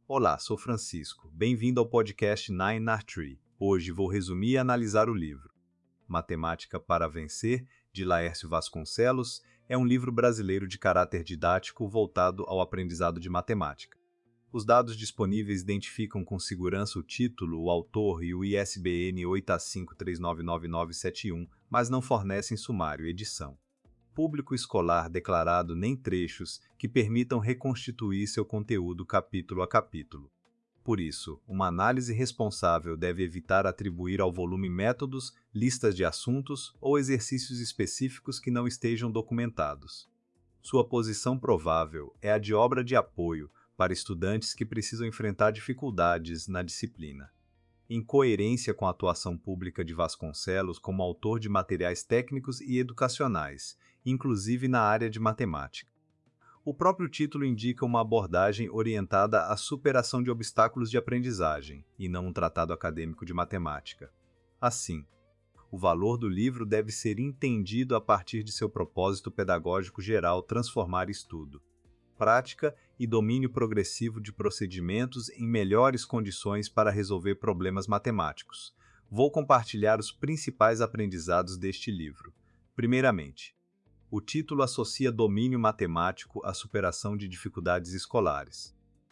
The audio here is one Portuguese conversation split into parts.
Olá, sou Francisco. Bem-vindo ao podcast Nine Art Tree. Hoje vou resumir e analisar o livro. Matemática para Vencer, de Laércio Vasconcelos, é um livro brasileiro de caráter didático voltado ao aprendizado de matemática. Os dados disponíveis identificam com segurança o título, o autor e o ISBN 85399971, mas não fornecem sumário e edição. Público escolar declarado nem trechos que permitam reconstituir seu conteúdo capítulo a capítulo. Por isso, uma análise responsável deve evitar atribuir ao volume métodos, listas de assuntos ou exercícios específicos que não estejam documentados. Sua posição provável é a de obra de apoio para estudantes que precisam enfrentar dificuldades na disciplina. Em coerência com a atuação pública de Vasconcelos como autor de materiais técnicos e educacionais, inclusive na área de matemática. O próprio título indica uma abordagem orientada à superação de obstáculos de aprendizagem, e não um tratado acadêmico de matemática. Assim, o valor do livro deve ser entendido a partir de seu propósito pedagógico geral transformar estudo, prática e domínio progressivo de procedimentos em melhores condições para resolver problemas matemáticos. Vou compartilhar os principais aprendizados deste livro. Primeiramente, o título associa domínio matemático à superação de dificuldades escolares.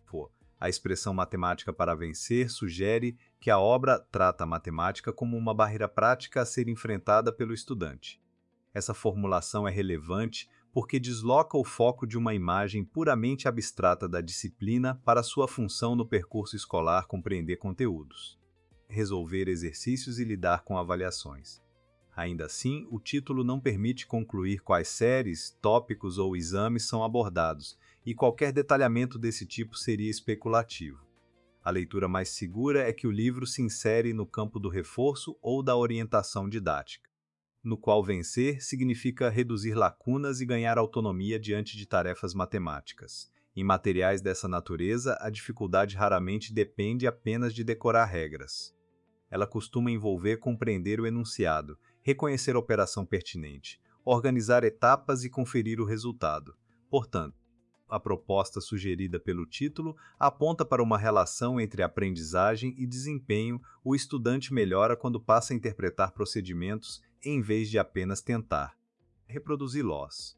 A expressão matemática para vencer sugere que a obra trata a matemática como uma barreira prática a ser enfrentada pelo estudante. Essa formulação é relevante porque desloca o foco de uma imagem puramente abstrata da disciplina para sua função no percurso escolar compreender conteúdos, resolver exercícios e lidar com avaliações. Ainda assim, o título não permite concluir quais séries, tópicos ou exames são abordados, e qualquer detalhamento desse tipo seria especulativo. A leitura mais segura é que o livro se insere no campo do reforço ou da orientação didática, no qual vencer significa reduzir lacunas e ganhar autonomia diante de tarefas matemáticas. Em materiais dessa natureza, a dificuldade raramente depende apenas de decorar regras. Ela costuma envolver compreender o enunciado, reconhecer a operação pertinente, organizar etapas e conferir o resultado. Portanto, a proposta sugerida pelo título aponta para uma relação entre aprendizagem e desempenho. O estudante melhora quando passa a interpretar procedimentos em vez de apenas tentar reproduzir los.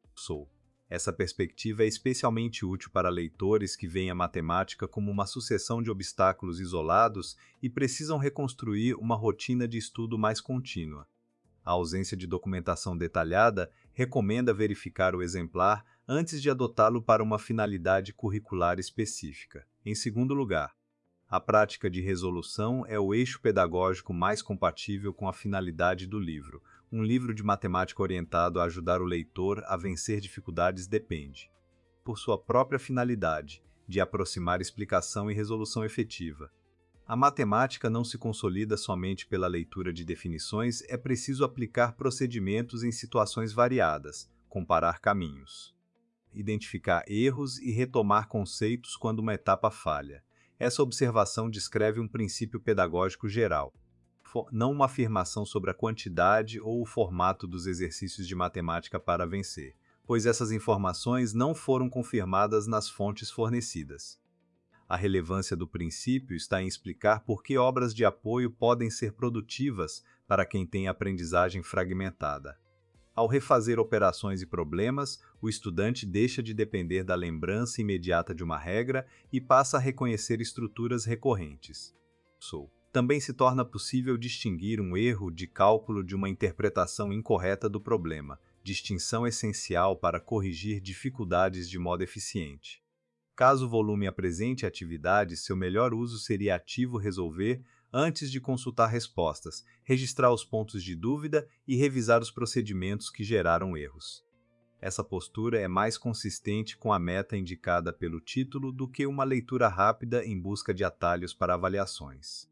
Essa perspectiva é especialmente útil para leitores que veem a matemática como uma sucessão de obstáculos isolados e precisam reconstruir uma rotina de estudo mais contínua. A ausência de documentação detalhada recomenda verificar o exemplar antes de adotá-lo para uma finalidade curricular específica. Em segundo lugar, a prática de resolução é o eixo pedagógico mais compatível com a finalidade do livro. Um livro de matemática orientado a ajudar o leitor a vencer dificuldades depende, por sua própria finalidade, de aproximar explicação e resolução efetiva. A matemática não se consolida somente pela leitura de definições, é preciso aplicar procedimentos em situações variadas, comparar caminhos, identificar erros e retomar conceitos quando uma etapa falha. Essa observação descreve um princípio pedagógico geral, não uma afirmação sobre a quantidade ou o formato dos exercícios de matemática para vencer, pois essas informações não foram confirmadas nas fontes fornecidas. A relevância do princípio está em explicar por que obras de apoio podem ser produtivas para quem tem aprendizagem fragmentada. Ao refazer operações e problemas, o estudante deixa de depender da lembrança imediata de uma regra e passa a reconhecer estruturas recorrentes. Também se torna possível distinguir um erro de cálculo de uma interpretação incorreta do problema, distinção essencial para corrigir dificuldades de modo eficiente. Caso o volume apresente atividades, seu melhor uso seria ativo resolver antes de consultar respostas, registrar os pontos de dúvida e revisar os procedimentos que geraram erros. Essa postura é mais consistente com a meta indicada pelo título do que uma leitura rápida em busca de atalhos para avaliações.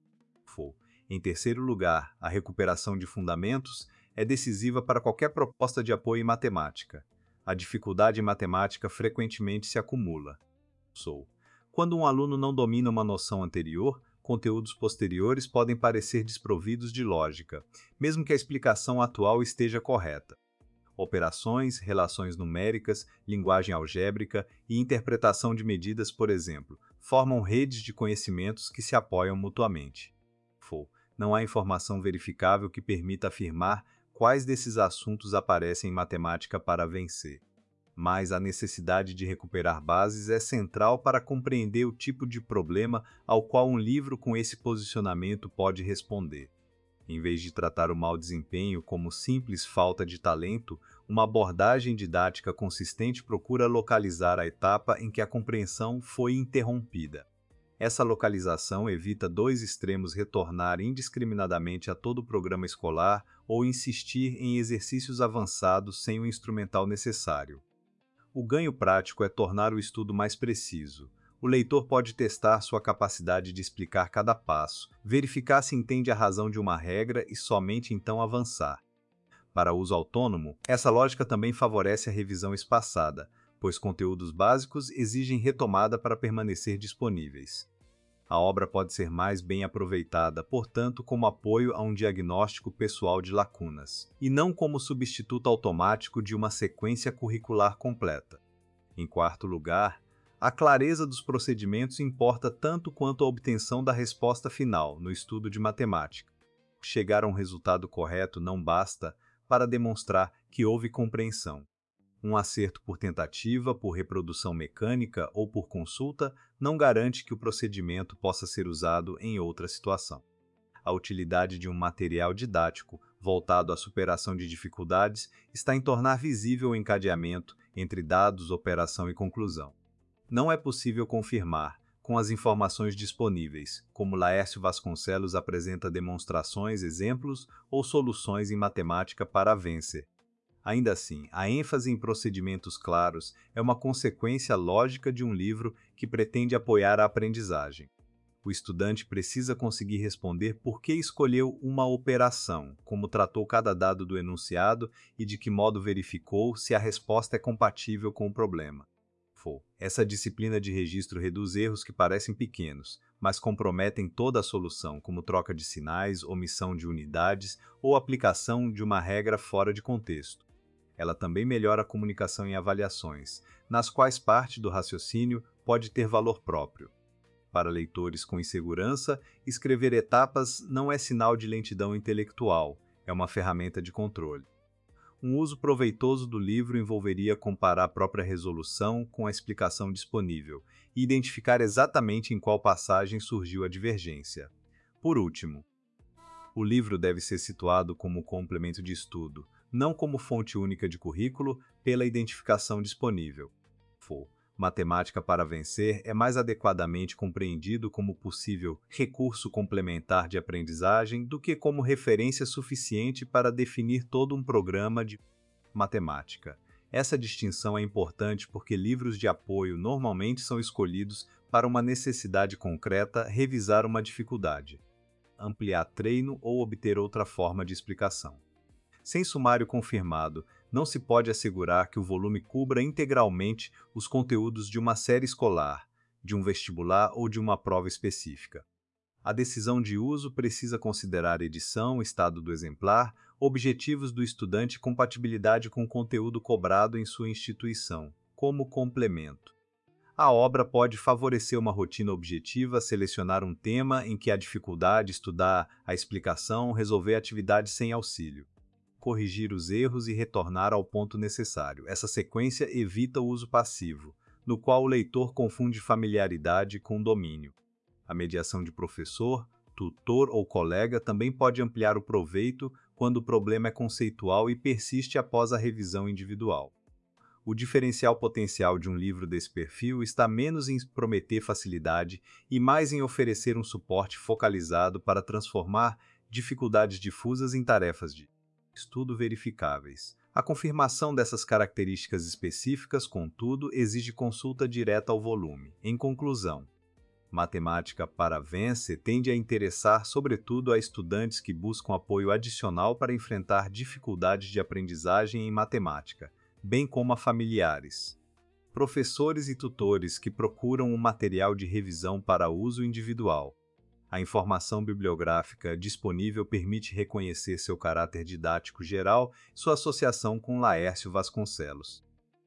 Em terceiro lugar, a recuperação de fundamentos é decisiva para qualquer proposta de apoio em matemática. A dificuldade em matemática frequentemente se acumula. Quando um aluno não domina uma noção anterior, conteúdos posteriores podem parecer desprovidos de lógica, mesmo que a explicação atual esteja correta. Operações, relações numéricas, linguagem algébrica e interpretação de medidas, por exemplo, formam redes de conhecimentos que se apoiam mutuamente. Não há informação verificável que permita afirmar quais desses assuntos aparecem em matemática para vencer. Mas a necessidade de recuperar bases é central para compreender o tipo de problema ao qual um livro com esse posicionamento pode responder. Em vez de tratar o mau desempenho como simples falta de talento, uma abordagem didática consistente procura localizar a etapa em que a compreensão foi interrompida. Essa localização evita dois extremos retornar indiscriminadamente a todo o programa escolar ou insistir em exercícios avançados sem o instrumental necessário. O ganho prático é tornar o estudo mais preciso. O leitor pode testar sua capacidade de explicar cada passo, verificar se entende a razão de uma regra e somente então avançar. Para uso autônomo, essa lógica também favorece a revisão espaçada, pois conteúdos básicos exigem retomada para permanecer disponíveis. A obra pode ser mais bem aproveitada, portanto, como apoio a um diagnóstico pessoal de lacunas, e não como substituto automático de uma sequência curricular completa. Em quarto lugar, a clareza dos procedimentos importa tanto quanto a obtenção da resposta final no estudo de matemática. Chegar a um resultado correto não basta para demonstrar que houve compreensão. Um acerto por tentativa, por reprodução mecânica ou por consulta não garante que o procedimento possa ser usado em outra situação. A utilidade de um material didático voltado à superação de dificuldades está em tornar visível o encadeamento entre dados, operação e conclusão. Não é possível confirmar, com as informações disponíveis, como Laércio Vasconcelos apresenta demonstrações, exemplos ou soluções em matemática para a vencer. Ainda assim, a ênfase em procedimentos claros é uma consequência lógica de um livro que pretende apoiar a aprendizagem. O estudante precisa conseguir responder por que escolheu uma operação, como tratou cada dado do enunciado e de que modo verificou se a resposta é compatível com o problema. Essa disciplina de registro reduz erros que parecem pequenos, mas comprometem toda a solução, como troca de sinais, omissão de unidades ou aplicação de uma regra fora de contexto. Ela também melhora a comunicação em avaliações, nas quais parte do raciocínio pode ter valor próprio. Para leitores com insegurança, escrever etapas não é sinal de lentidão intelectual, é uma ferramenta de controle. Um uso proveitoso do livro envolveria comparar a própria resolução com a explicação disponível e identificar exatamente em qual passagem surgiu a divergência. Por último, o livro deve ser situado como complemento de estudo, não como fonte única de currículo, pela identificação disponível. Matemática para vencer é mais adequadamente compreendido como possível recurso complementar de aprendizagem do que como referência suficiente para definir todo um programa de matemática. Essa distinção é importante porque livros de apoio normalmente são escolhidos para uma necessidade concreta, revisar uma dificuldade, ampliar treino ou obter outra forma de explicação. Sem sumário confirmado, não se pode assegurar que o volume cubra integralmente os conteúdos de uma série escolar, de um vestibular ou de uma prova específica. A decisão de uso precisa considerar edição, estado do exemplar, objetivos do estudante e compatibilidade com o conteúdo cobrado em sua instituição, como complemento. A obra pode favorecer uma rotina objetiva, selecionar um tema em que há dificuldade, estudar a explicação, resolver atividades sem auxílio, corrigir os erros e retornar ao ponto necessário. Essa sequência evita o uso passivo, no qual o leitor confunde familiaridade com domínio. A mediação de professor, tutor ou colega também pode ampliar o proveito quando o problema é conceitual e persiste após a revisão individual. O diferencial potencial de um livro desse perfil está menos em prometer facilidade e mais em oferecer um suporte focalizado para transformar dificuldades difusas em tarefas de estudo verificáveis. A confirmação dessas características específicas, contudo, exige consulta direta ao volume. Em conclusão, Matemática para Vencer tende a interessar sobretudo a estudantes que buscam apoio adicional para enfrentar dificuldades de aprendizagem em matemática, bem como a familiares, professores e tutores que procuram um material de revisão para uso individual. A informação bibliográfica disponível permite reconhecer seu caráter didático geral e sua associação com Laércio Vasconcelos.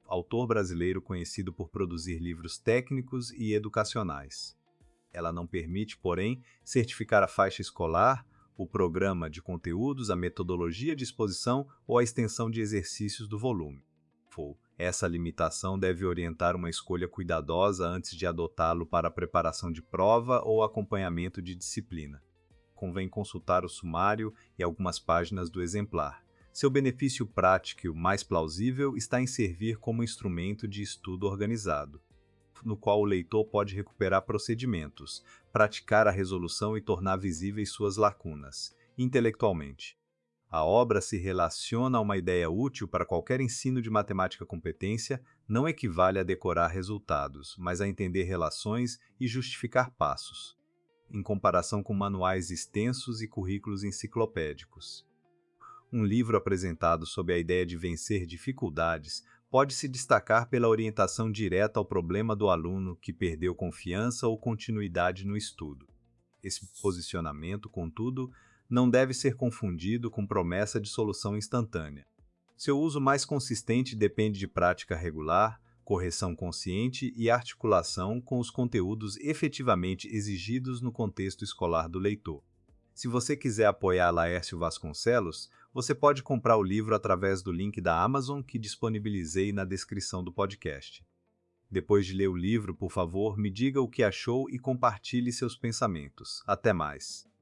autor brasileiro conhecido por produzir livros técnicos e educacionais. Ela não permite, porém, certificar a faixa escolar, o programa de conteúdos, a metodologia de exposição ou a extensão de exercícios do volume. Essa limitação deve orientar uma escolha cuidadosa antes de adotá-lo para a preparação de prova ou acompanhamento de disciplina. Convém consultar o sumário e algumas páginas do exemplar. Seu benefício prático mais plausível está em servir como instrumento de estudo organizado, no qual o leitor pode recuperar procedimentos, praticar a resolução e tornar visíveis suas lacunas, intelectualmente. A obra se relaciona a uma ideia útil para qualquer ensino de matemática competência, não equivale a decorar resultados, mas a entender relações e justificar passos, em comparação com manuais extensos e currículos enciclopédicos. Um livro apresentado sob a ideia de vencer dificuldades pode se destacar pela orientação direta ao problema do aluno que perdeu confiança ou continuidade no estudo. Esse posicionamento, contudo, não deve ser confundido com promessa de solução instantânea. Seu uso mais consistente depende de prática regular, correção consciente e articulação com os conteúdos efetivamente exigidos no contexto escolar do leitor. Se você quiser apoiar Laércio Vasconcelos, você pode comprar o livro através do link da Amazon que disponibilizei na descrição do podcast. Depois de ler o livro, por favor, me diga o que achou e compartilhe seus pensamentos. Até mais!